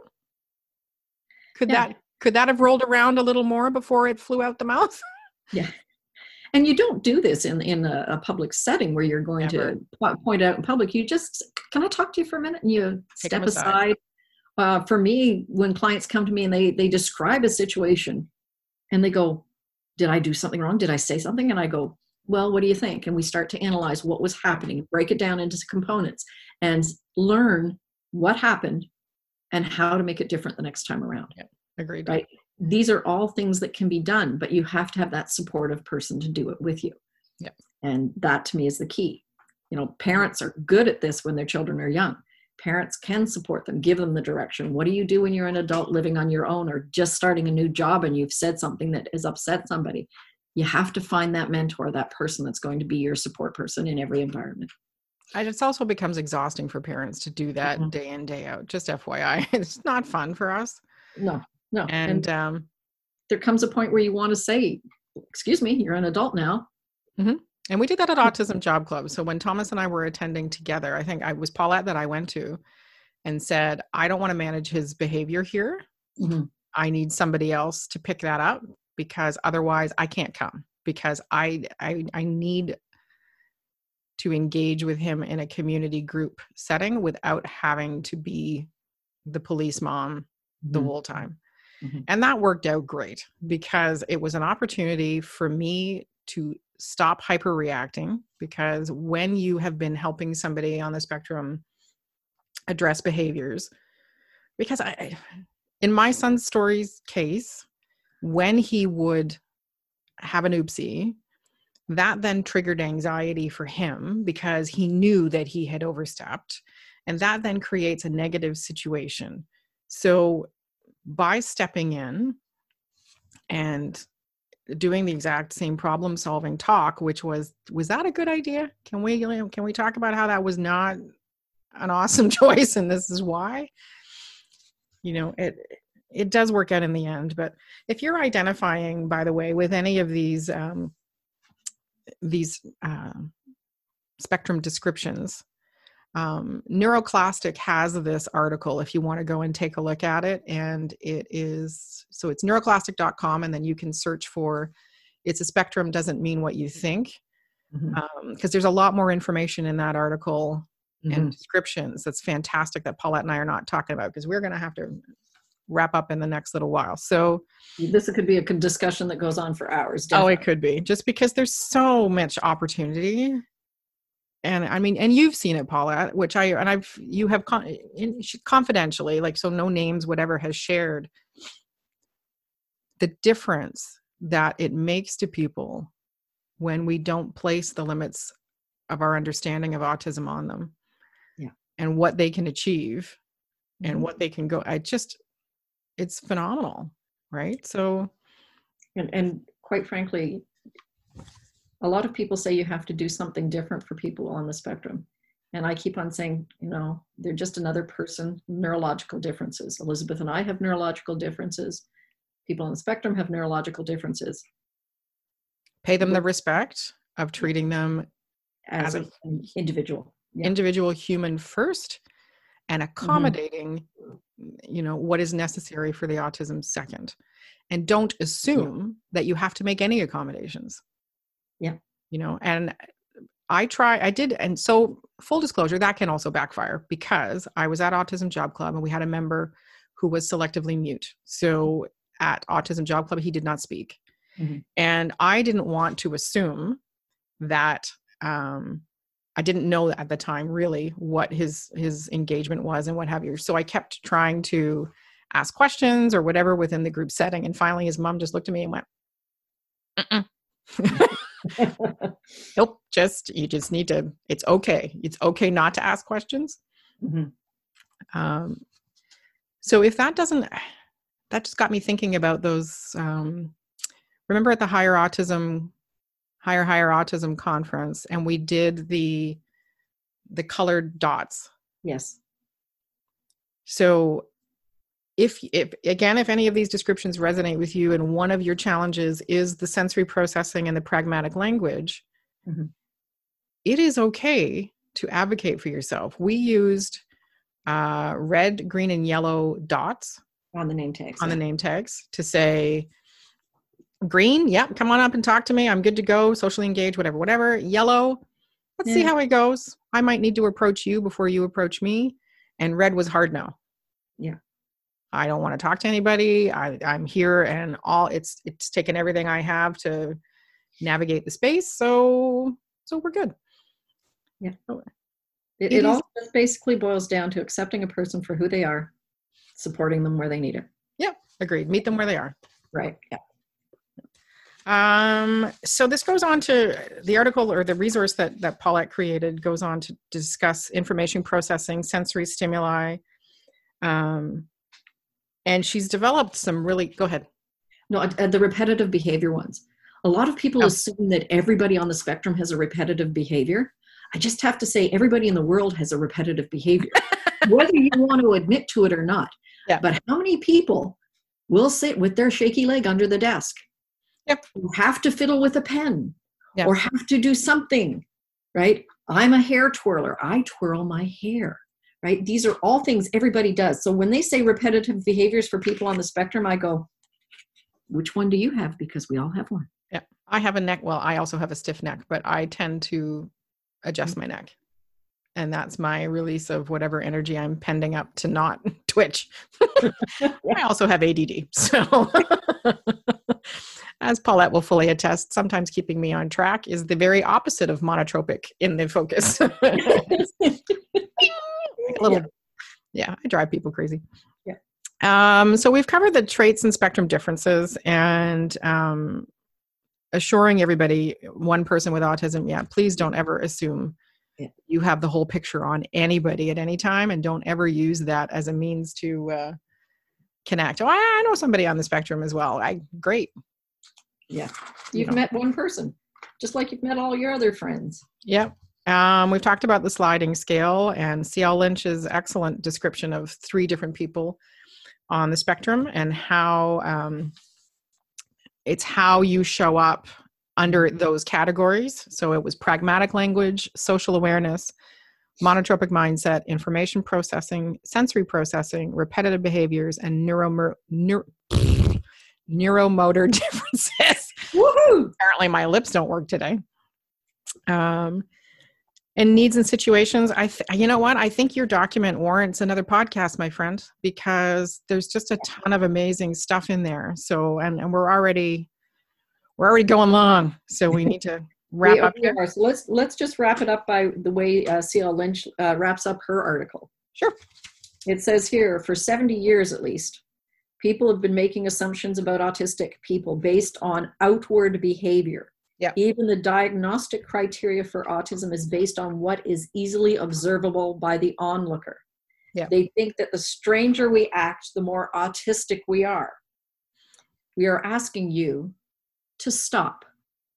Could yeah. that could that have rolled around a little more before it flew out the mouth? Yeah. And you don't do this in, in a, a public setting where you're going Never. to po- point out in public. You just, can I talk to you for a minute? And you Take step aside. aside. Uh, for me, when clients come to me and they they describe a situation and they go, did I do something wrong? Did I say something? And I go, well, what do you think? And we start to analyze what was happening, break it down into components, and learn what happened and how to make it different the next time around. Yeah, agreed. Right? These are all things that can be done, but you have to have that supportive person to do it with you. Yeah. And that to me is the key. You know, parents are good at this when their children are young. Parents can support them, give them the direction. What do you do when you're an adult living on your own or just starting a new job and you've said something that has upset somebody? You have to find that mentor, that person that's going to be your support person in every environment. And it also becomes exhausting for parents to do that mm-hmm. day in, day out. Just F Y I, it's not fun for us. No, no. And, and um, there comes a point where you want to say, excuse me, you're an adult now. Mm-hmm. And we did that at Autism Job Club. So when Thomas and I were attending together, I think I was Paulette that I went to and said, I don't want to manage his behavior here. Mm-hmm. I need somebody else to pick that up because otherwise I can't come, because I, I, I need to engage with him in a community group setting without having to be the police mom the Mhm. whole time. Mhm. And that worked out great because it was an opportunity for me to stop hyperreacting, because when you have been helping somebody on the spectrum address behaviors, because I, I- in my son's story's case, when he would have an oopsie, that then triggered anxiety for him because he knew that he had overstepped, and that then creates a negative situation. So by stepping in and doing the exact same problem solving talk, which was, was that a good idea? Can we, can we talk about how that was not an awesome choice? And this is why, you know, it, it does work out in the end. But if you're identifying, by the way, with any of these, um, these, uh, spectrum descriptions, Um, Neuroclastic has this article if you want to go and take a look at it. And it is, so it's neuroclastic dot com, and then you can search for It's a Spectrum Doesn't Mean What You Think. Mhm. Because um, there's a lot more information in that article Mhm. and descriptions that's fantastic that Paulette and I are not talking about, because we're going to have to wrap up in the next little while. So This could be a con- discussion that goes on for hours. oh, it Definitely. could be, just because there's so much opportunity. And I mean, and you've seen it, Paula, which I, and I've, you have con- in, confidentially, like, so no names, whatever, has shared the difference that it makes to people when we don't place the limits of our understanding of autism on them. Yeah. And what they can achieve Mhm. and what they can go. I just, it's phenomenal. Right. So, And, and quite frankly, a lot of people say you have to do something different for people on the spectrum. And I keep on saying, you know, they're just another person, neurological differences. Elizabeth and I have neurological differences. People on the spectrum have neurological differences. pay them the respect of treating them As, as a, a an individual. Yeah. individual human first, and accommodating, you know, what is necessary for the autism second. And don't assume that you have to make any accommodations. Yeah. You know, and I try, I did. And so full disclosure, that can also backfire, because I was at Autism Job Club and we had a member who was selectively mute. So at Autism Job Club, he did not speak. Mhm. And I didn't want to assume that, um, I didn't know at the time really what his, his engagement was and what have you. So I kept trying to ask questions or whatever within the group setting. And finally his mom just looked at me and went, nope, just, you just need to, it's okay. It's okay not to ask questions. Mhm. Um, so if that doesn't, that just got me thinking about those, um, remember at the Higher Autism, Higher Higher Autism Conference, and we did the, the colored dots. Yes. So if, if, again, if any of these descriptions resonate with you and one of your challenges is the sensory processing and the pragmatic language, Mhm. it is okay to advocate for yourself. We used uh, red, green, and yellow dots On the name tags. on yeah. the name tags to say, green, yep, come on up and talk to me. I'm good to go, socially engaged, whatever, whatever. Yellow, let's see Yeah. how it goes. I might need to approach you before you approach me. And red was hard no. Yeah. I don't want to talk to anybody. I, I'm here, and all it's it's taken everything I have to navigate the space. So so we're good. Yeah. So It, it it is- all just basically boils down to accepting a person for who they are, supporting them where they need it. yeah, agreed. Meet them where they are. Right. Yeah. Um, so this goes on to the article, or the resource that, that Paulette created goes on to discuss information processing, sensory stimuli. Um, and she's developed some really, go ahead. No, uh, uh, the repetitive behavior ones. A lot of people Oh. assume that everybody on the spectrum has a repetitive behavior. I just have to say, everybody in the world has a repetitive behavior, whether you want to admit to it or not. Yeah. But how many people will sit with their shaky leg under the desk? Yep. Or have to fiddle with a pen, Yeah. or have to do something, right? I'm a hair twirler. I twirl my hair, right? These are all things everybody does. So when they say repetitive behaviors for people on the spectrum, I go, which one do you have? Because we all have one. Yeah. I have a neck. Well, I also have a stiff neck, but I tend to adjust my neck. And that's my release of whatever energy I'm pending up to not twitch. I also have A D D. So as Paulette will fully attest, sometimes keeping me on track is the very opposite of monotropic in the focus. A little, yeah. yeah, I drive people crazy. Yeah. Um, so we've covered the traits and spectrum differences, and um, assuring everybody, one person with autism, yeah, please don't ever assume yeah. you have the whole picture on anybody at any time, and don't ever use that as a means to uh, connect. Oh, I know somebody on the spectrum as well. I great. Yeah. You've you know. met one person, just like you've met all your other friends. Yep. Um, we've talked about the sliding scale and C L Lynch's excellent description of three different people on the spectrum, and how um, it's how you show up under those categories. So it was pragmatic language, social awareness, monotropic mindset, information processing, sensory processing, repetitive behaviors, and neuromer- neuro- neuromotor differences. Woohoo! Apparently my lips don't work today. Um, and needs and situations. I, th- you know what? I think your document warrants another podcast, my friend, because there's just a ton of amazing stuff in there. So, and, and we're already, we're already going long. So we need to wrap we, up we here. Are. So let's, let's just wrap it up by the way uh, C L Lynch uh, wraps up her article. Sure. It says here, for seventy years at least, people have been making assumptions about autistic people based on outward behavior. Yeah. Even the diagnostic criteria for autism is based on what is easily observable by the onlooker. Yeah. They think that the stranger we act, the more autistic we are. We are asking you to stop.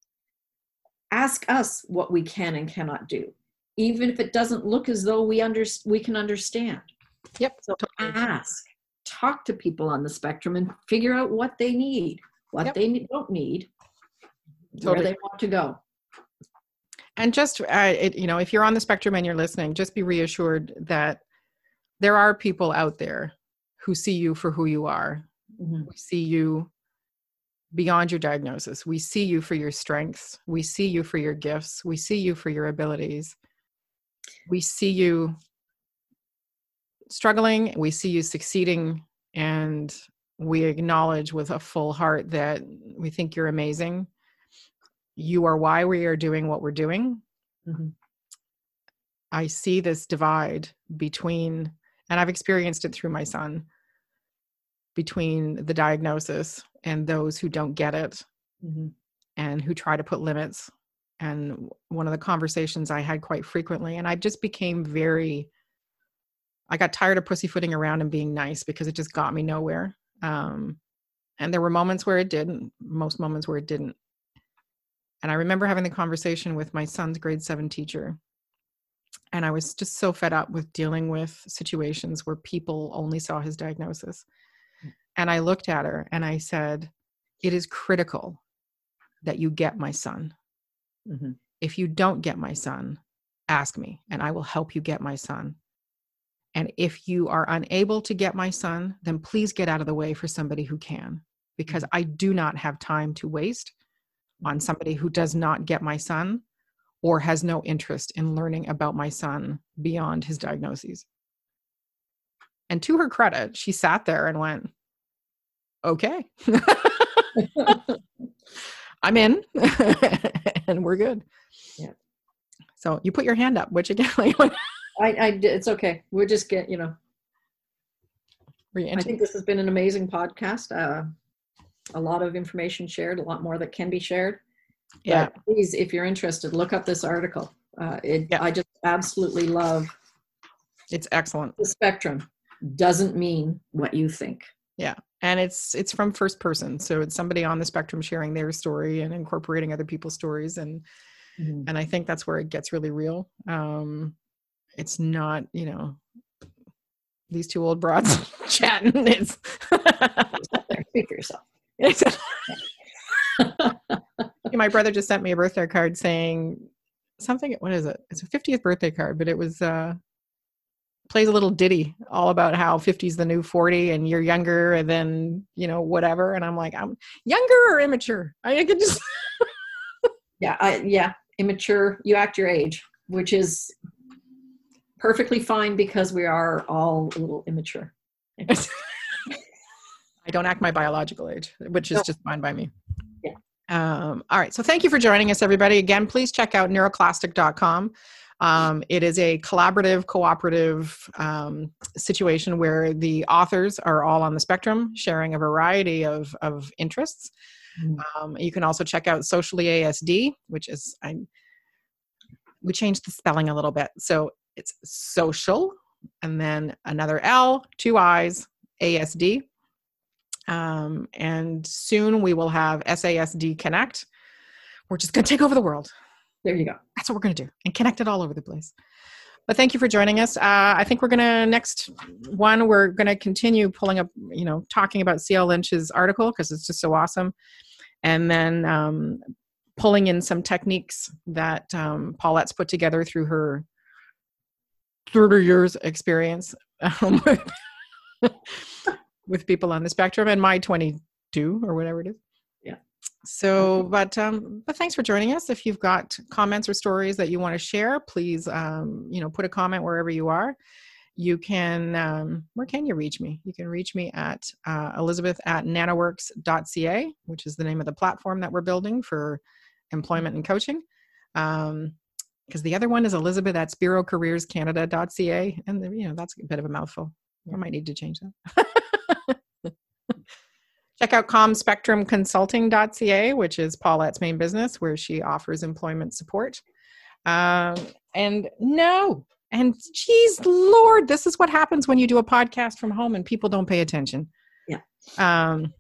Ask us what we can and cannot do, even if it doesn't look as though we under, we can understand. Yep. So ask. Talk to people on the spectrum and figure out what they need, what Yep. they need, don't need, Totally. where they want to go. And just, uh, it, you know, if you're on the spectrum and you're listening, just be reassured that there are people out there who see you for who you are. Mm-hmm. We see you beyond your diagnosis. We see you for your strengths. We see you for your gifts. We see you for your abilities. We see you struggling. We see you succeeding. And we acknowledge with a full heart that we think you're amazing. You are why we are doing what we're doing. Mm-hmm. I see this divide between, and I've experienced it through my son, between the diagnosis and those who don't get it, Mm-hmm. and who try to put limits. And one of the conversations I had quite frequently, and I just became very, I got tired of pussyfooting around and being nice because it just got me nowhere. Um, and there were moments where it didn't, most moments where it didn't. And I remember having the conversation with my son's grade seven teacher. And I was just so fed up with dealing with situations where people only saw his diagnosis. And I looked at her and I said, it is critical that you get my son. Mm-hmm. If you don't get my son, ask me and I will help you get my son. And if you are unable to get my son, then please get out of the way for somebody who can, because I do not have time to waste on somebody who does not get my son or has no interest in learning about my son beyond his diagnoses. And to her credit, she sat there and went, okay, I'm in and we're good. Yeah. So you put your hand up, which again, like, I, I, it's okay. We'll just get, you know, were you I think this has been an amazing podcast. Uh, a lot of information shared, a lot more that can be shared. Yeah. But please, if you're interested, look up this article. Uh, it, Yeah. I just absolutely love It's excellent. the spectrum. Doesn't mean what you think. Yeah. And it's it's from first person. So it's somebody on the spectrum sharing their story and incorporating other people's stories. And Mm-hmm. and I think that's where it gets really real. Um, it's not, you know, these two old broads chatting. It's Speak for yourself. it's my brother just sent me a birthday card saying something, what is it? It's a fiftieth birthday card, but it was uh plays a little ditty all about how fifty is the new forty and you're younger and then, you know, whatever. And I'm like, I'm younger or immature? I could just. yeah. I, yeah. Immature. You act your age, which is perfectly fine because we are all a little immature. I don't act my biological age, which is no. just fine by me. Yeah. Um, all right. So thank you for joining us, everybody. Again, please check out neuroclastic dot com. Um, it is a collaborative, cooperative um, situation where the authors are all on the spectrum, sharing a variety of, of interests. Mm. Um, you can also check out Socially A S D, which is, I, we changed the spelling a little bit. So it's social, and then another L, two I's, A S D. Um, and soon we will have S A S D Connect. We're just going to take over the world. There you go. That's what we're going to do, and connect it all over the place. But thank you for joining us. Uh, I think we're going to, next one, we're going to continue pulling up, you know, talking about C L Lynch's article because it's just so awesome. And then um, pulling in some techniques that um, Paulette's put together through her thirty years experience um, with, with people on the spectrum, and my twenty-two or whatever it is. Yeah. So, but um, but thanks for joining us. If you've got comments or stories that you want to share, please, um, you know, put a comment wherever you are. You can, um, where can you reach me? You can reach me at uh, Elizabeth at nanoworks dot c a, which is the name of the platform that we're building for employment and coaching. Um, because the other one is Elizabeth at spiro careers canada dot c a, and you know that's a bit of a mouthful. I might need to change that. Check out com spectrum consulting dot c a, which is Paulette's main business, where she offers employment support. Um, and no, and geez, Lord, this is what happens when you do a podcast from home and people don't pay attention. Yeah. Um,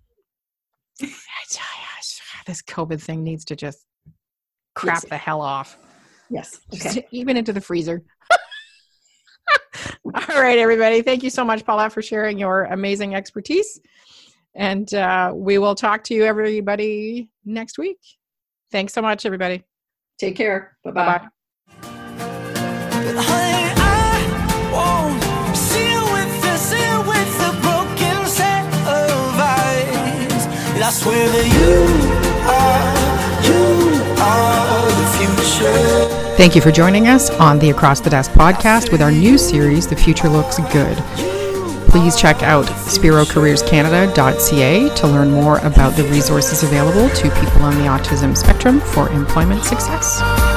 this COVID thing needs to just crap yes. the hell off. Yes. Okay. Just even into the freezer. All right, everybody. Thank you so much, Paulette, for sharing your amazing expertise. And uh, we will talk to you, everybody, next week. Thanks so much, everybody. Take care. Bye-bye. Bye-bye. Honey, I won't see you with the, see you with the broken set of eyes. And I swear that you are, you are the future. Thank you for joining us on the Across the Desk podcast with our new series, The Future Looks Good. Please check out spiro careers canada dot c a to learn more about the resources available to people on the autism spectrum for employment success.